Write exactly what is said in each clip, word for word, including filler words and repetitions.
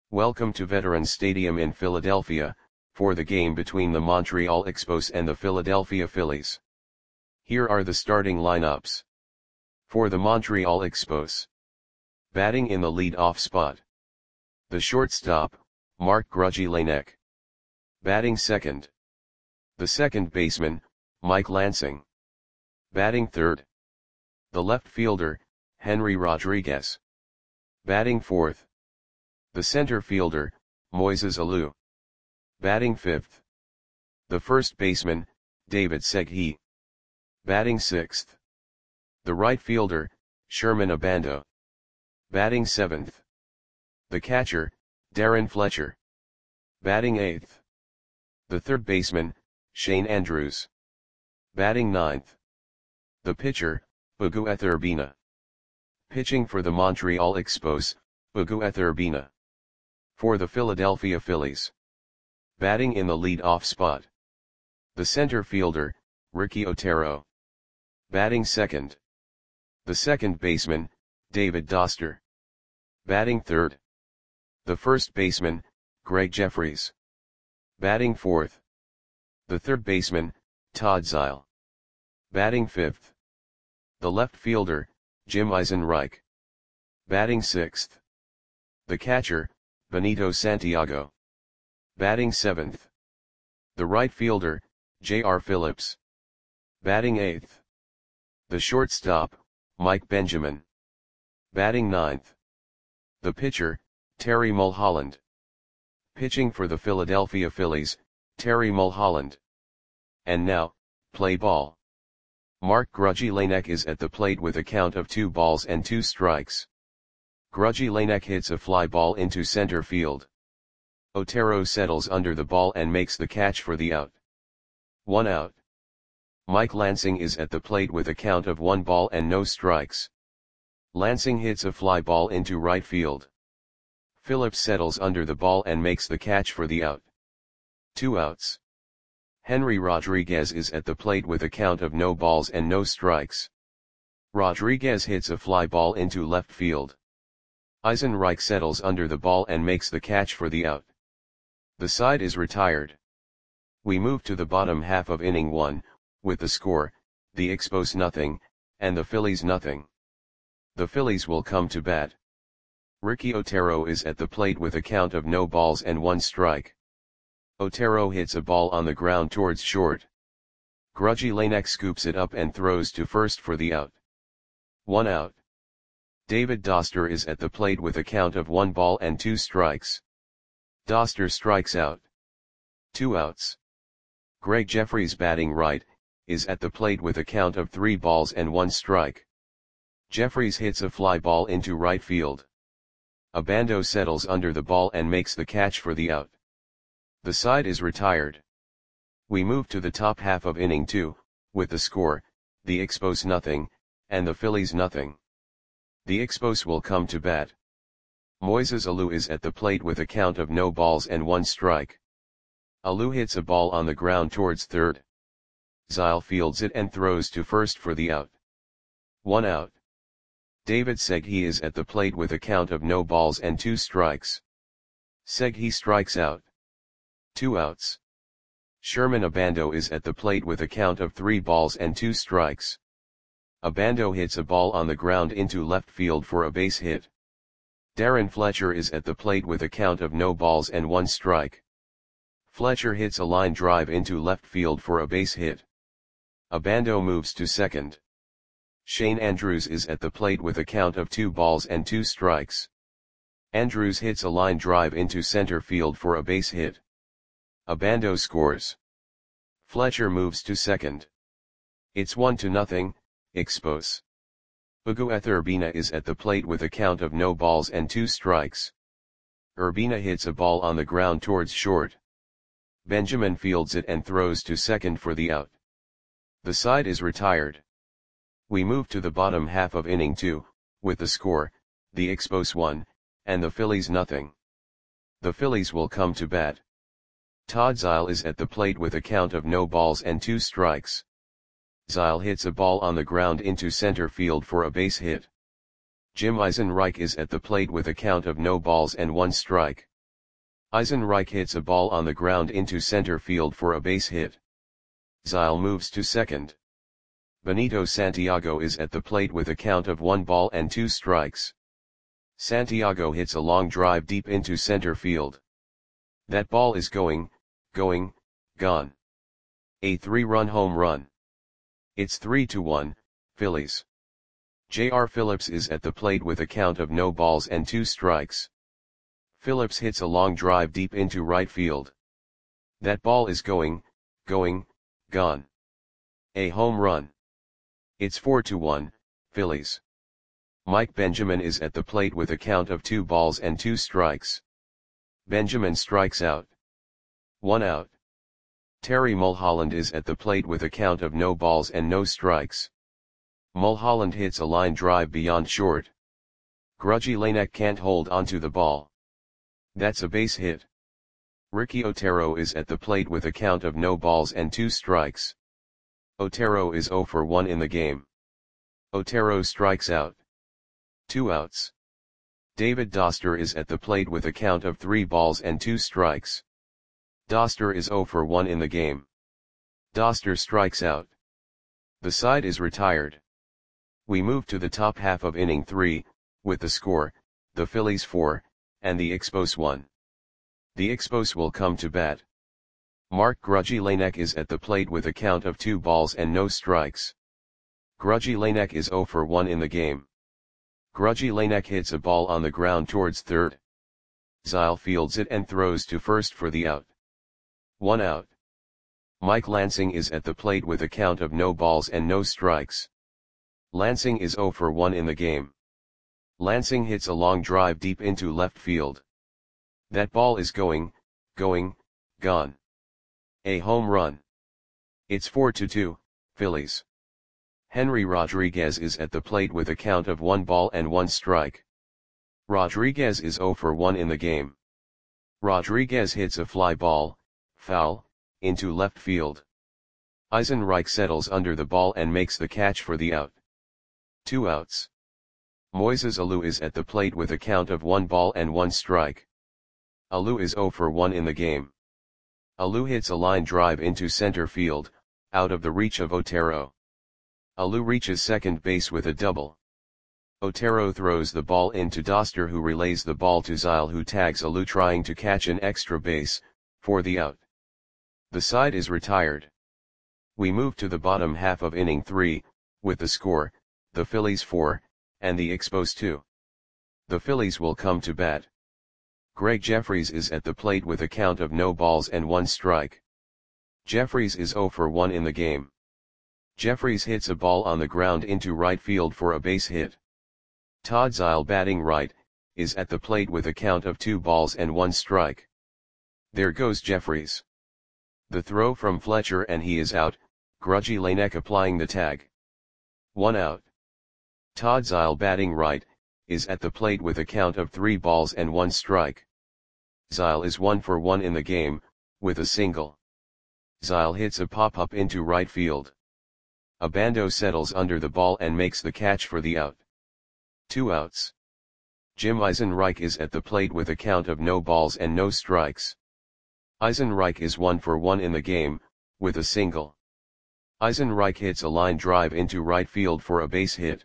Welcome to Veterans Stadium in Philadelphia, for the game between the Montreal Expos and the Philadelphia Phillies. Here are the starting lineups. For the Montreal Expos. Batting in the lead-off spot. The shortstop, Marc Grudzielanek. Batting second. The second baseman, Mike Lansing. Batting third. The left fielder, Henry Rodriguez. Batting fourth. The center fielder, Moises Alou. Batting fifth. The first baseman, David Segui. Batting sixth. The right fielder, Sherman Abando. Batting seventh. The catcher, Darren Fletcher. Batting eighth. The third baseman, Shane Andrews. Batting ninth. The pitcher, Ugueth Urbina. Pitching for the Montreal Expos, Ugueth Urbina. For the Philadelphia Phillies. Batting in the lead-off spot. The center fielder, Ricky Otero. Batting second. The second baseman, David Doster. Batting third. The first baseman, Greg Jeffries. Batting fourth. The third baseman, Todd Zeile. Batting fifth. The left fielder, Jim Eisenreich. Batting sixth. The catcher, Benito Santiago. Batting seventh. The right fielder, J R Phillips. Batting eighth. The shortstop, Mike Benjamin. Batting ninth. The pitcher, Terry Mulholland. Pitching for the Philadelphia Phillies, Terry Mulholland. And now, play ball. Marc Grudzielanek is at the plate with a count of two balls and two strikes. Grudzielanek hits a fly ball into center field. Otero settles under the ball and makes the catch for the out. One out. Mike Lansing is at the plate with a count of one ball and no strikes. Lansing hits a fly ball into right field. Phillips settles under the ball and makes the catch for the out. Two outs. Henry Rodriguez is at the plate with a count of no balls and no strikes. Rodriguez hits a fly ball into left field. Eisenreich settles under the ball and makes the catch for the out. The side is retired. We move to the bottom half of inning one, with the score, the Expos nothing, and the Phillies nothing. The Phillies will come to bat. Ricky Otero is at the plate with a count of no balls and one strike. Otero hits a ball on the ground towards short. Grudzielanek scoops it up and throws to first for the out. One out. David Doster is at the plate with a count of one ball and two strikes. Doster strikes out. Two outs. Greg Jeffries, batting right, is at the plate with a count of three balls and one strike. Jeffries hits a fly ball into right field. Abando settles under the ball and makes the catch for the out. The side is retired. We move to the top half of inning two, with the score, the Expos nothing, and the Phillies nothing. The Expos will come to bat. Moises Alou is at the plate with a count of no balls and one strike. Alou hits a ball on the ground towards third. Zeile fields it and throws to first for the out. One out. David Segui is at the plate with a count of no balls and two strikes. Segui strikes out. Two outs. Sherman Abando is at the plate with a count of three balls and two strikes. Abando hits a ball on the ground into left field for a base hit. Darren Fletcher is at the plate with a count of no balls and one strike. Fletcher hits a line drive into left field for a base hit. Abando moves to second. Shane Andrews is at the plate with a count of two balls and two strikes. Andrews hits a line drive into center field for a base hit. Abando scores. Fletcher moves to second. It's one to nothing, Expos. Ugueth Urbina is at the plate with a count of no balls and two strikes. Urbina hits a ball on the ground towards short. Benjamin fields it and throws to second for the out. The side is retired. We move to the bottom half of inning two, with the score, the Expos one, and the Phillies nothing. The Phillies will come to bat. Todd Zeile is at the plate with a count of no balls and two strikes. Zeile hits a ball on the ground into center field for a base hit. Jim Eisenreich is at the plate with a count of no balls and one strike. Eisenreich hits a ball on the ground into center field for a base hit. Zeile moves to second. Benito Santiago is at the plate with a count of one ball and two strikes. Santiago hits a long drive deep into center field. That ball is going, going, gone. A three-run home run. It's three to one, Phillies. J R Phillips is at the plate with a count of no balls and two strikes. Phillips hits a long drive deep into right field. That ball is going, going, gone. A home run. It's four to one, Phillies. Mike Benjamin is at the plate with a count of two balls and two strikes. Benjamin strikes out. One out. Terry Mulholland is at the plate with a count of no balls and no strikes. Mulholland hits a line drive beyond short. Grudgy Lanek can't hold onto the ball. That's a base hit. Ricky Otero is at the plate with a count of no balls and two strikes. Otero is zero for one in the game. Otero strikes out. Two outs. David Doster is at the plate with a count of three balls and two strikes. Doster is zero for one in the game. Doster strikes out. The side is retired. We move to the top half of inning three, with the score, the Phillies four, and the Expos one. The Expos will come to bat. Mark Grudgy Lanek is at the plate with a count of two balls and no strikes. Grudgy Lanek is zero for one in the game. Grudgy Lanek hits a ball on the ground towards third. Zeile fields it and throws to first for the out. One out. Mike Lansing is at the plate with a count of no balls and no strikes. Lansing is zero for one in the game. Lansing hits a long drive deep into left field. That ball is going, going, gone. A home run. It's four to two, Phillies. Henry Rodriguez is at the plate with a count of one ball and one strike. Rodriguez is zero for one in the game. Rodriguez hits a fly ball, foul, into left field. Eisenreich settles under the ball and makes the catch for the out. Two outs. Moises Alou is at the plate with a count of one ball and one strike. Alou is zero for one in the game. Alou hits a line drive into center field, out of the reach of Otero. Alou reaches second base with a double. Otero throws the ball into Doster, who relays the ball to Zeile, who tags Alou trying to catch an extra base, for the out. The side is retired. We move to the bottom half of inning three, with the score, the Phillies four, and the Expos two. The Phillies will come to bat. Greg Jeffries is at the plate with a count of no balls and one strike. Jeffries is zero for one in the game. Jeffries hits a ball on the ground into right field for a base hit. Todd Zeile, batting right, is at the plate with a count of two balls and one strike. There goes Jeffries. The throw from Fletcher and he is out, Grudgy Lanek applying the tag. One out. Todd Zeile, batting right, is at the plate with a count of three balls and one strike. Zeile is one for one in the game, with a single. Zeile hits a pop-up into right field. Abando settles under the ball and makes the catch for the out. Two outs. Jim Eisenreich is at the plate with a count of no balls and no strikes. Eisenreich is one for one in the game, with a single. Eisenreich hits a line drive into right field for a base hit.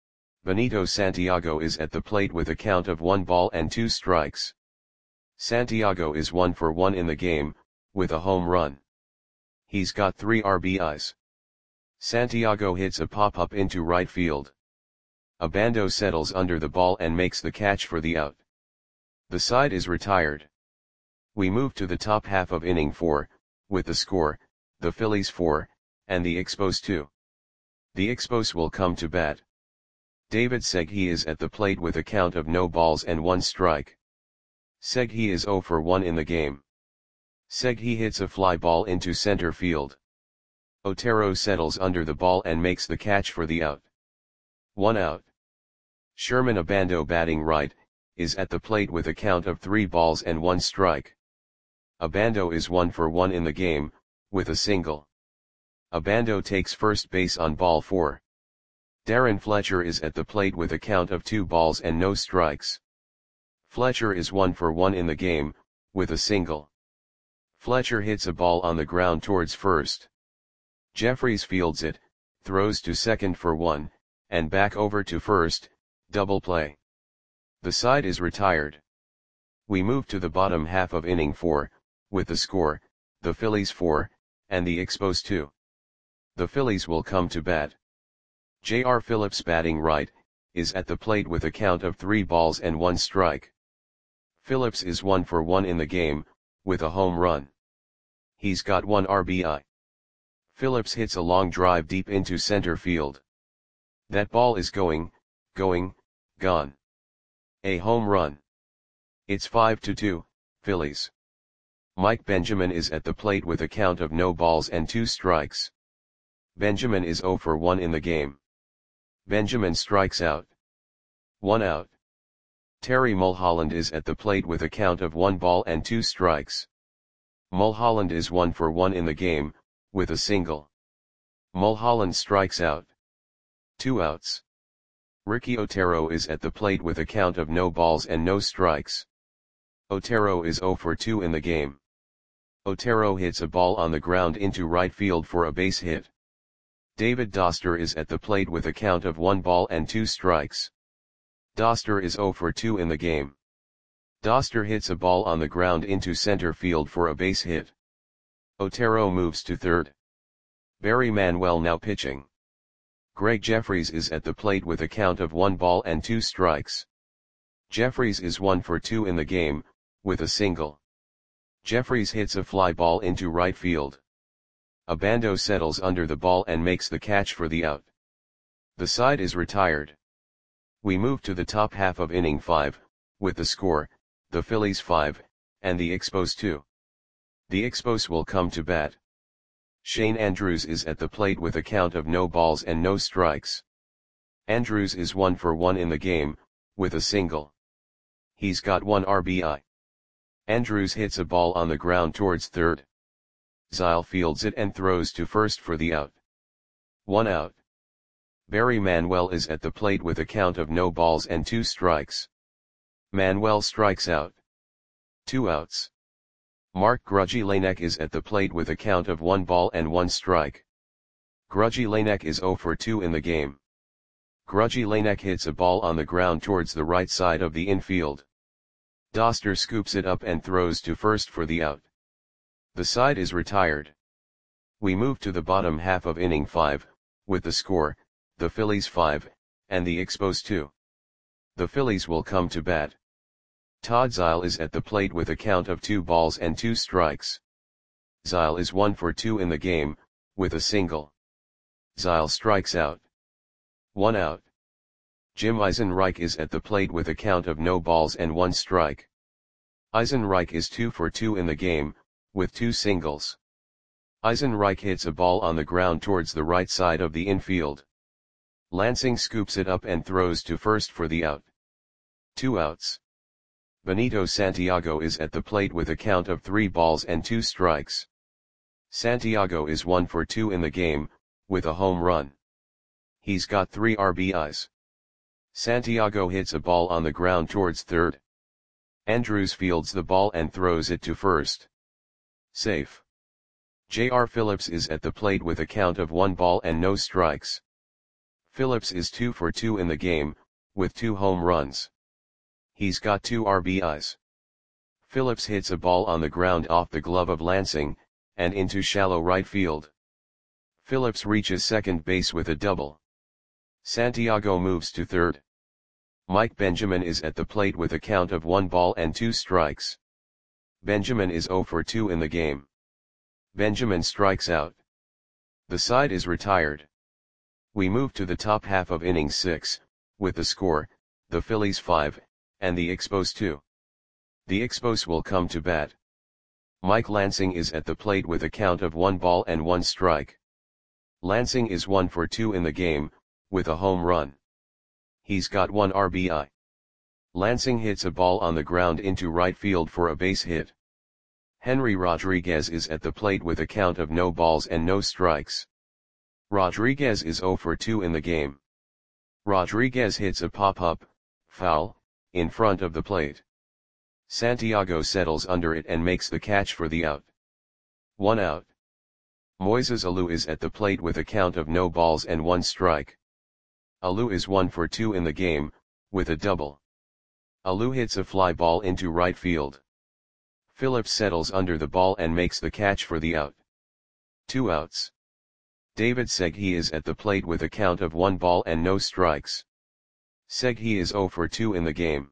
Benito Santiago is at the plate with a count of one ball and two strikes. Santiago is one for one in the game, with a home run. He's got three R B Is. Santiago hits a pop-up into right field. Abando settles under the ball and makes the catch for the out. The side is retired. We move to the top half of inning four, with the score, the Phillies four, and the Expos two. The Expos will come to bat. David Segui is at the plate with a count of no balls and one strike. Segui is zero for one in the game. Segui hits a fly ball into center field. Otero settles under the ball and makes the catch for the out. One out. Sherman Abando, batting right, is at the plate with a count of three balls and one strike. Abando is one for one in the game, with a single. Abando takes first base on ball four. Darren Fletcher is at the plate with a count of two balls and no strikes. Fletcher is one for one in the game, with a single. Fletcher hits a ball on the ground towards first. Jeffries fields it, throws to second for one, and back over to first, double play. The side is retired. We move to the bottom half of inning four, with the score, the Phillies four, and the Expos two. The Phillies will come to bat. J R Phillips, batting right, is at the plate with a count of three balls and one strike. Phillips is one for one in the game, with a home run. He's got one R B I. Phillips hits a long drive deep into center field. That ball is going, going, gone. A home run. It's five to two, Phillies. Mike Benjamin is at the plate with a count of no balls and two strikes. Benjamin is zero for one in the game. Benjamin strikes out. One out. Terry Mulholland is at the plate with a count of one ball and two strikes. Mulholland is one for one in the game, with a single. Mulholland strikes out. Two outs. Ricky Otero is at the plate with a count of no balls and no strikes. Otero is zero for two in the game. Otero hits a ball on the ground into right field for a base hit. David Doster is at the plate with a count of one ball and two strikes. Doster is zero for two in the game. Doster hits a ball on the ground into center field for a base hit. Otero moves to third. Barry Manuel now pitching. Greg Jeffries is at the plate with a count of one ball and two strikes. Jeffries is one for two in the game, with a single. Jeffries hits a fly ball into right field. Abando settles under the ball and makes the catch for the out. The side is retired. We move to the top half of inning five, with the score, the Phillies five, and the Expos two. The Expos will come to bat. Shane Andrews is at the plate with a count of no balls and no strikes. Andrews is one for one in the game, with a single. He's got one R B I. Andrews hits a ball on the ground towards third. Zile fields it and throws to first for the out. One out. Barry Manuel is at the plate with a count of no balls and two strikes. Manuel strikes out. Two outs. Mark Grudzielanek is at the plate with a count of one ball and one strike. Grudzielanek is zero for two in the game. Grudzielanek hits a ball on the ground towards the right side of the infield. Doster scoops it up and throws to first for the out. The side is retired. We move to the bottom half of inning five, with the score, the Phillies five, and the Expos two. The Phillies will come to bat. Todd Zile is at the plate with a count of two balls and two strikes. Zile is one for two in the game, with a single. Zile strikes out. One out. Jim Eisenreich is at the plate with a count of no balls and one strike. Eisenreich is two for two in the game, with two singles. Eisenreich hits a ball on the ground towards the right side of the infield. Lansing scoops it up and throws to first for the out. Two outs. Benito Santiago is at the plate with a count of three balls and two strikes. Santiago is one for two in the game, with a home run. He's got three R B Is. Santiago hits a ball on the ground towards third. Andrews fields the ball and throws it to first. Safe. J R Phillips is at the plate with a count of one ball and no strikes. Phillips is two for two in the game, with two home runs. He's got two R B Is. Phillips hits a ball on the ground off the glove of Lansing, and into shallow right field. Phillips reaches second base with a double. Santiago moves to third. Mike Benjamin is at the plate with a count of one ball and two strikes. Benjamin is zero for two in the game. Benjamin strikes out. The side is retired. We move to the top half of inning six, with the score, the Phillies five, and the Expos two. The Expos will come to bat. Mike Lansing is at the plate with a count of one ball and one strike. Lansing is one for two in the game, with a home run. He's got one R B I. Lansing hits a ball on the ground into right field for a base hit. Henry Rodriguez is at the plate with a count of no balls and no strikes. Rodriguez is zero for two in the game. Rodriguez hits a pop-up, foul, in front of the plate. Santiago settles under it and makes the catch for the out. One out. Moises Alou is at the plate with a count of no balls and one strike. Alou is one for two in the game, with a double. Alou hits a fly ball into right field. Phillips settles under the ball and makes the catch for the out. Two outs. David Segui is at the plate with a count of one ball and no strikes. Segui is zero for two in the game.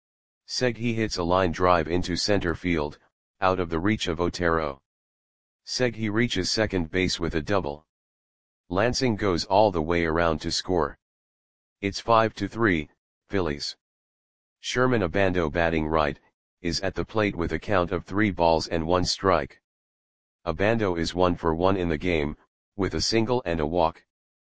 Segui hits a line drive into center field, out of the reach of Otero. Segui reaches second base with a double. Lansing goes all the way around to score. It's five to three, Phillies. Sherman Abando, batting right, is at the plate with a count of three balls and one strike. Abando is one for one in the game, with a single and a walk.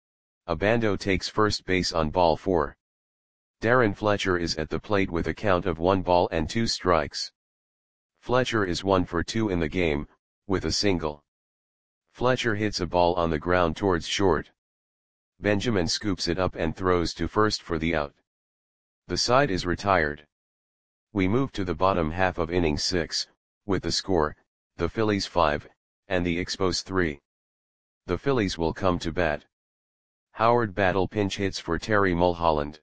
Abando takes first base on ball four. Darren Fletcher is at the plate with a count of one ball and two strikes. Fletcher is one for two in the game, with a single. Fletcher hits a ball on the ground towards short. Benjamin scoops it up and throws to first for the out. The side is retired. We move to the bottom half of inning six, with the score, the Phillies five, and the Expos three. The Phillies will come to bat. Howard Battle pinch hits for Terry Mulholland.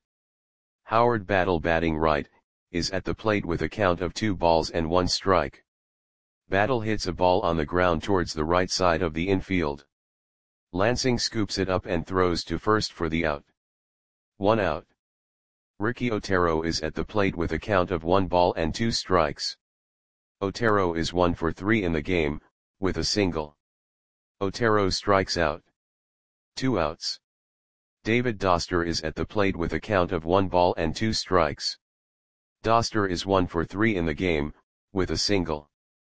Howard Battle, batting right, is at the plate with a count of two balls and one strike. Battle hits a ball on the ground towards the right side of the infield. Lansing scoops it up and throws to first for the out. One out. Ricky Otero is at the plate with a count of one ball and two strikes. Otero is one for three in the game, with a single. Otero strikes out. Two outs. David Doster is at the plate with a count of one ball and two strikes. Doster is one for three in the game, with a single.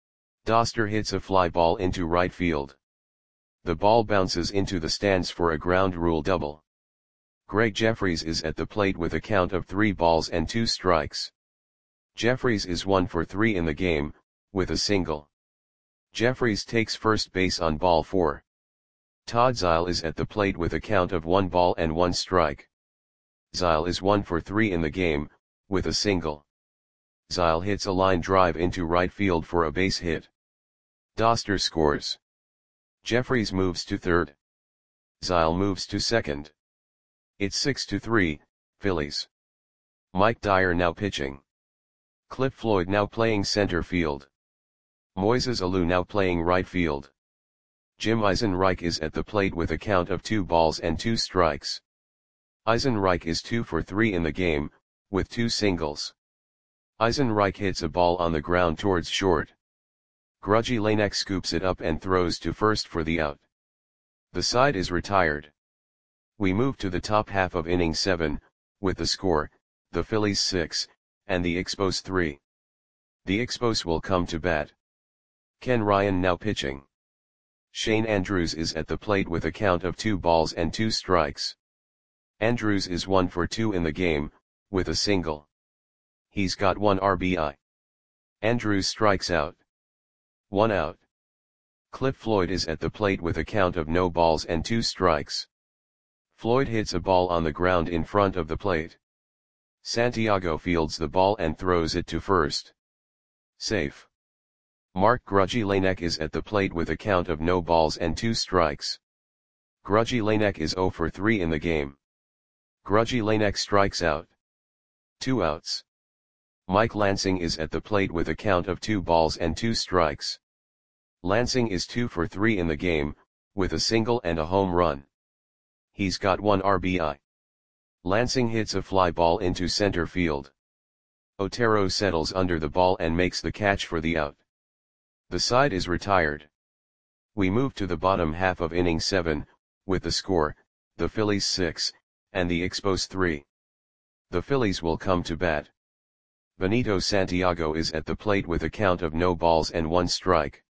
Doster hits a fly ball into right field. The ball bounces into the stands for a ground rule double. Greg Jeffries is at the plate with a count of three balls and two strikes. Jeffries is one for three in the game, with a single. Jeffries takes first base on ball four. Todd Zeile is at the plate with a count of one ball and one strike. Zeile is one for three in the game, with a single. Zeile hits a line drive into right field for a base hit. Doster scores. Jeffries moves to third. Zeile moves to second. It's six to three, Phillies. Mike Dyer now pitching. Cliff Floyd now playing center field. Moises Alou now playing right field. Jim Eisenreich is at the plate with a count of two balls and two strikes. Eisenreich is two for three in the game, with two singles. Eisenreich hits a ball on the ground towards short. Grudgy Lanek scoops it up and throws to first for the out. The side is retired. We move to the top half of inning seven, with the score, the Phillies six, and the Expos three. The Expos will come to bat. Ken Ryan now pitching. Shane Andrews is at the plate with a count of two balls and two strikes. Andrews is one for two in the game, with a single. He's got one R B I. Andrews strikes out. One out. Cliff Floyd is at the plate with a count of no balls and two strikes. Floyd hits a ball on the ground in front of the plate. Santiago fields the ball and throws it to first. Safe. Mark Grudgy Lanek is at the plate with a count of no balls and two strikes. Grudgy Lanek is zero for three in the game. Grudgy Lanek strikes out. Two outs. Mike Lansing is at the plate with a count of two balls and two strikes. Lansing is two for three in the game, with a single and a home run. He's got one R B I. Lansing hits a fly ball into center field. Otero settles under the ball and makes the catch for the out. The side is retired. We move to the bottom half of inning seven, with the score, the Phillies six, and the Expos three. The Phillies will come to bat. Benito Santiago is at the plate with a count of no balls and one strike.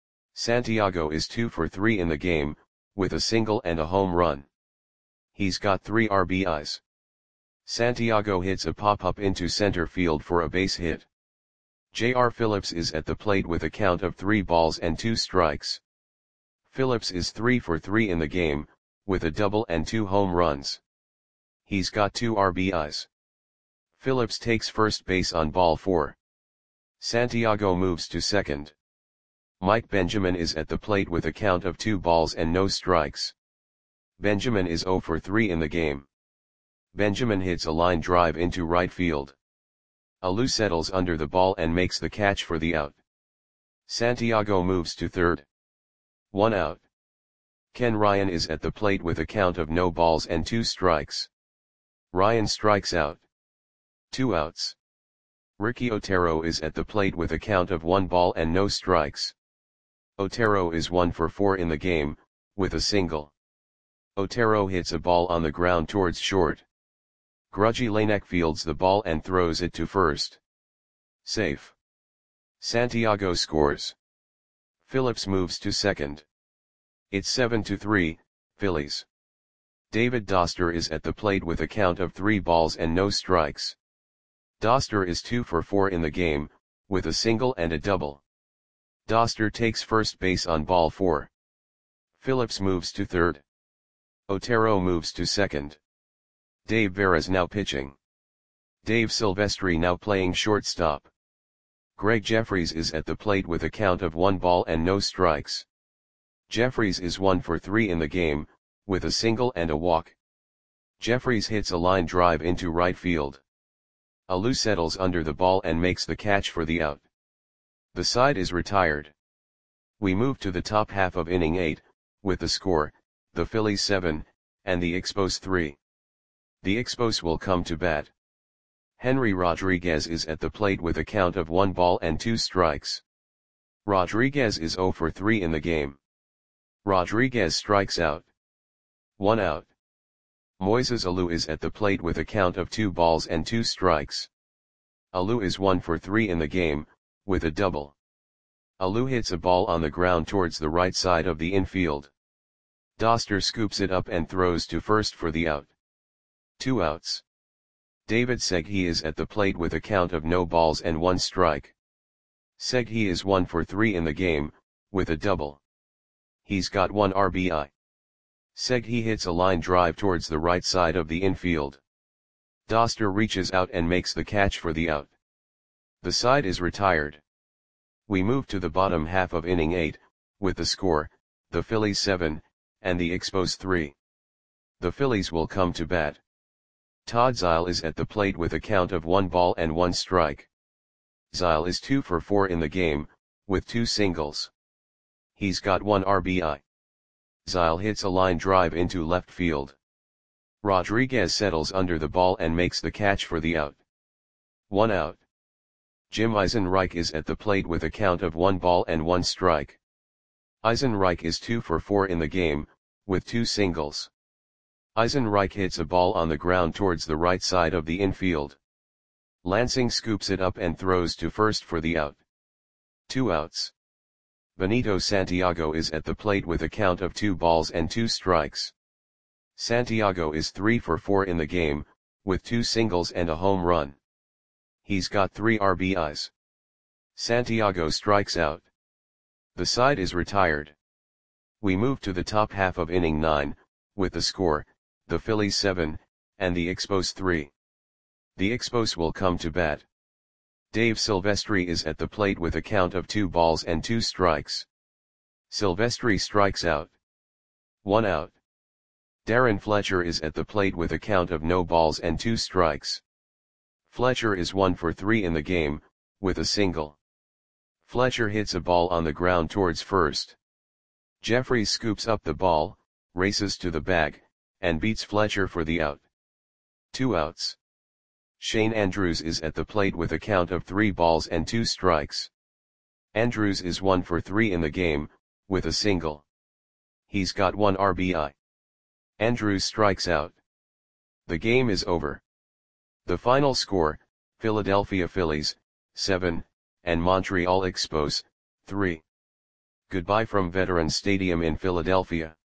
Santiago is two for three in the game, with a single and a home run. He's got three R B Is. Santiago hits a pop-up into center field for a base hit. J R Phillips is at the plate with a count of three balls and two strikes. Phillips is three for three in the game, with a double and two home runs. He's got two R B Is. Phillips takes first base on ball four. Santiago moves to second. Mike Benjamin is at the plate with a count of two balls and no strikes. Benjamin is zero for three in the game. Benjamin hits a line drive into right field. Alou settles under the ball and makes the catch for the out. Santiago moves to third. One out. Ken Ryan is at the plate with a count of no balls and two strikes. Ryan strikes out. Two outs. Ricky Otero is at the plate with a count of one ball and no strikes. Otero is one for four in the game, with a single. Otero hits a ball on the ground towards short. Grudgy Lanek fields the ball and throws it to first. Safe. Santiago scores. Phillips moves to second. It's seven to three, Phillies. David Doster is at the plate with a count of three balls and no strikes. Doster is two for four in the game, with a single and a double. Doster takes first base on ball four. Phillips moves to third. Otero moves to second. Dave Veras now pitching. Dave Silvestri now playing shortstop. Greg Jeffries is at the plate with a count of one ball and no strikes. Jeffries is one for three in the game, with a single and a walk. Jeffries hits a line drive into right field. Alou settles under the ball and makes the catch for the out. The side is retired. We move to the top half of inning eight, with the score, the Phillies seven, and the Expos three. The Expos will come to bat. Henry Rodriguez is at the plate with a count of one ball and two strikes. Rodriguez is zero for three in the game. Rodriguez strikes out. One out. Moises Alou is at the plate with a count of two balls and two strikes. Alou is one for three in the game, with a double. Alou hits a ball on the ground towards the right side of the infield. Doster scoops it up and throws to first for the out. Two outs. David Segui is at the plate with a count of no balls and one strike. Segui is one for three in the game, with a double. He's got one R B I. Segui hits a line drive towards the right side of the infield. Doster reaches out and makes the catch for the out. The side is retired. We move to the bottom half of inning eight, with the score, the Phillies seven, and the Expos three. The Phillies will come to bat. Todd Zeile is at the plate with a count of one ball and one strike. Zeile is two for four in the game, with two singles. He's got one R B I. Zeile hits a line drive into left field. Rodriguez settles under the ball and makes the catch for the out. One out. Jim Eisenreich is at the plate with a count of one ball and one strike. Eisenreich is two for four in the game, with two singles. Eisenreich hits a ball on the ground towards the right side of the infield. Lansing scoops it up and throws to first for the out. Two outs. Benito Santiago is at the plate with a count of two balls and two strikes. Santiago is three for four in the game, with two singles and a home run. He's got three R B Is. Santiago strikes out. The side is retired. We move to the top half of inning nine, with the score, the Phillies seven, and the Expos three. The Expos will come to bat. Dave Silvestri is at the plate with a count of two balls and two strikes. Silvestri strikes out. One out. Darren Fletcher is at the plate with a count of no balls and two strikes. Fletcher is one for three in the game, with a single. Fletcher hits a ball on the ground towards first. Jeffries scoops up the ball, races to the bag, and beats Fletcher for the out. Two outs. Shane Andrews is at the plate with a count of three balls and two strikes. Andrews is one for three in the game, with a single. He's got one R B I. Andrews strikes out. The game is over. The final score, Philadelphia Phillies, seven, and Montreal Expos, three. Goodbye from Veterans Stadium in Philadelphia.